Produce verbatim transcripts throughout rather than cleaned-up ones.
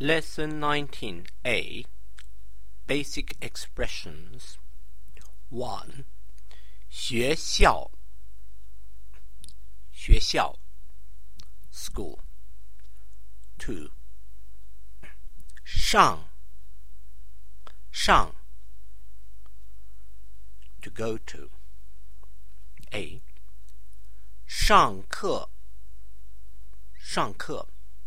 Lesson nineteen A Basic Expressions one. 学校学校 School. two. 上上 To go to. A. 上课上课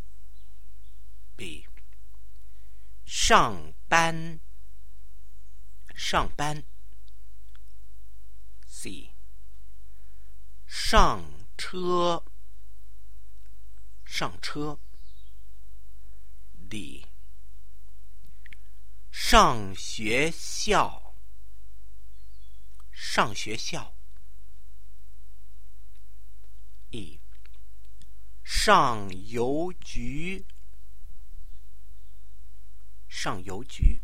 B. 上班上班 C. 上车上车 D. 上学校上学校 E. 上邮局上邮局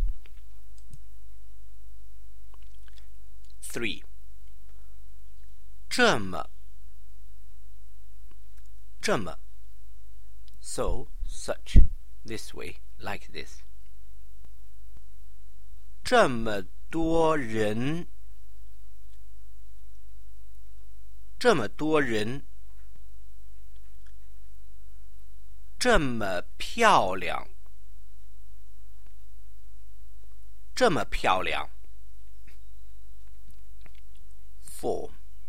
three. 这么这么 So, such, this way, like this. 这么多人这么多人这么漂亮这么漂亮 four.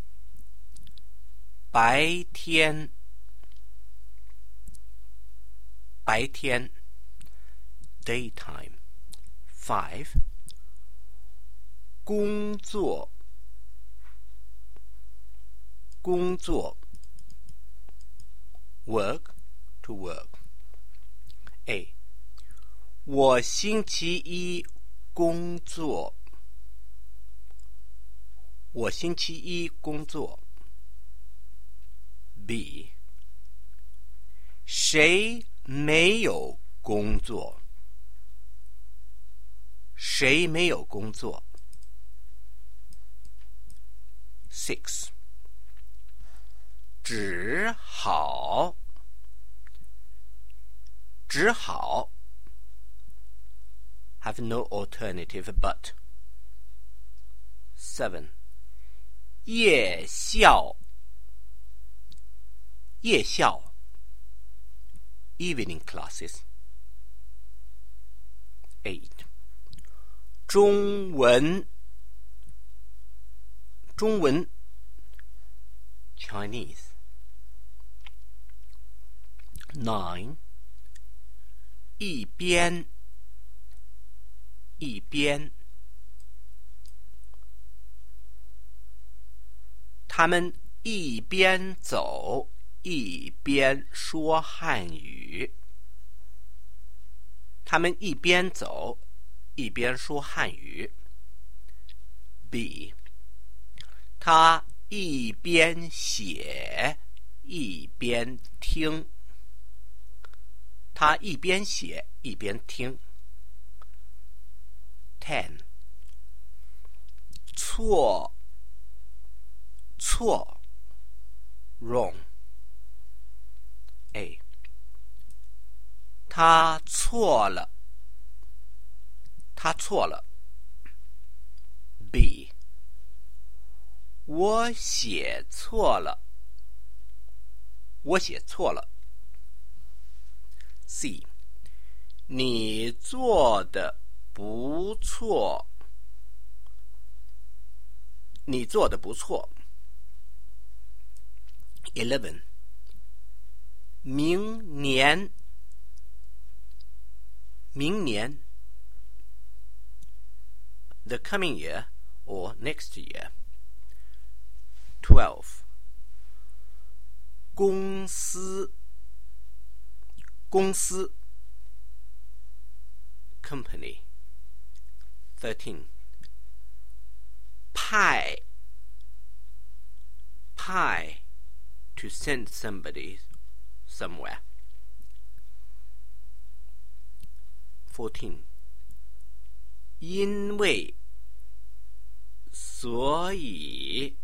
白天白天 daytime. five. 工作工作 work to work. A. 我星期一工作我星期一工作 B. 谁没有工作谁没有工作 six. 只好只好 have no alternative but. seven. 夜校夜校 evening classes. eight. 中文中文 Chinese. nine. 一边一边他们一边走一边说汉语他们一边走一边说汉语 B. 他一边写一边听他一边写一边听 ten. 错错 wrong. A. 他错了他错了 B. 我写错了我写错了 C. 你做的不错你做的不错 eleven. 明年明年 the coming year or next year. twelve. 公司公司 company. thirteen. 派派 to send somebody somewhere. fourteen. 因为所以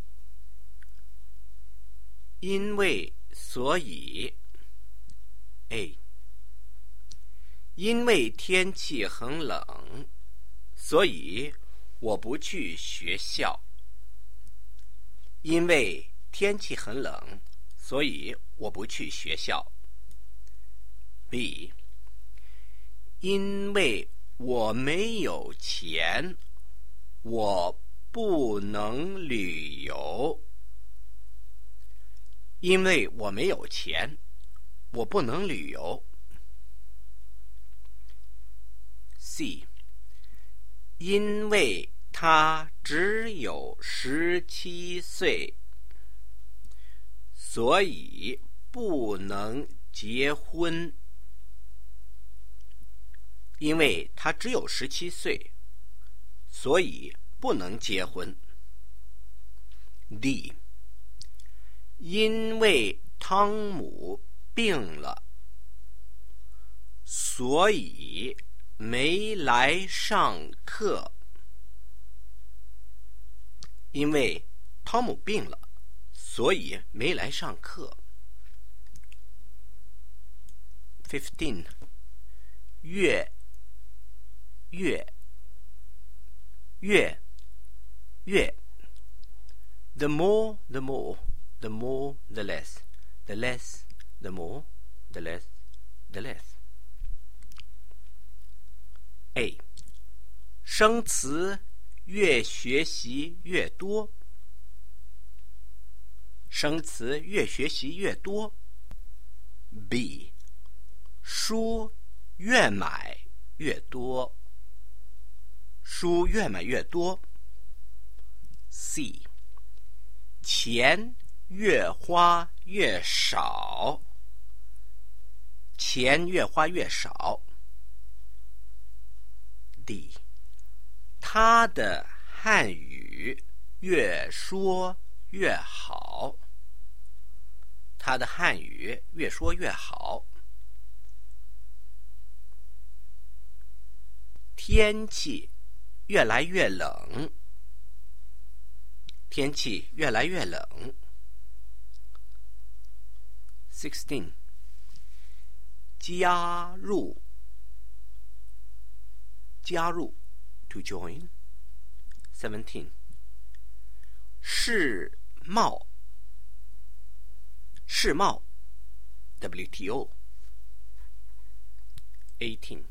因为所以 A. 因为天气很冷，所以我不去学校。因为天气很冷，所以我不去学校。B. 因为我没有钱，我不能旅游。因为我没有钱，我不能旅游。C. 因为他只有十七岁，所以不能结婚。因为他只有十七岁，所以不能结婚。D. 因为汤姆病了，所以没来上课。因为汤姆病了，所以没来上课。fifteen. 月月月月 The more, the more, the more, the less. The less, the more, the less, the less. A. 生词越学习越多。生词越学习越多。B. 书越买越多。书越买越多。C. 钱越花越少。钱越花越少。D. 他的汉语越说越好。他的汉语越说越好。天气越来越冷。天气越来越冷。sixteen. 加入加入 to join. seventeen. 世贸世贸 W T O. eighteen.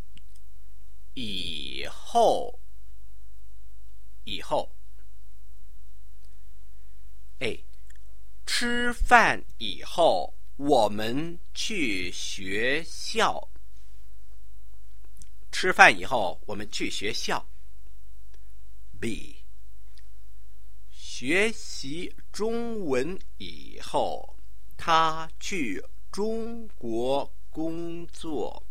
以后以后 A. 吃饭以后我们去学校。吃饭以后我们去学校。B. 学习中文以后他去中国工作。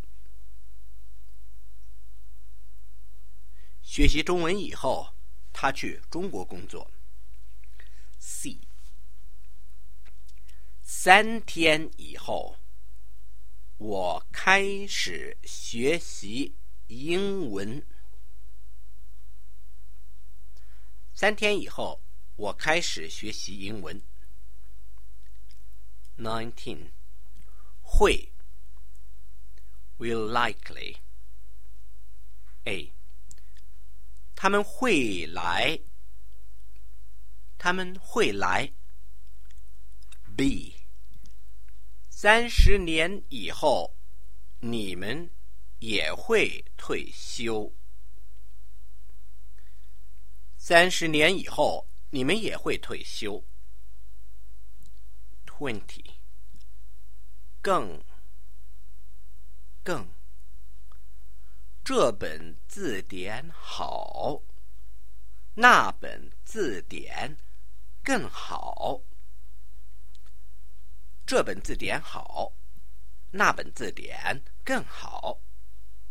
学习中文以后他去中国工作。C. 三天以后我开始学习英文。三天以后我开始学习英文。nineteen. 会 will likely. A. 他们会来。他们会来。B. 三十年以后你们也会退休。三十年以后你们也会退休。twenty. 更更这本字典好，那本字典更好。这本字典好，那本字典更好。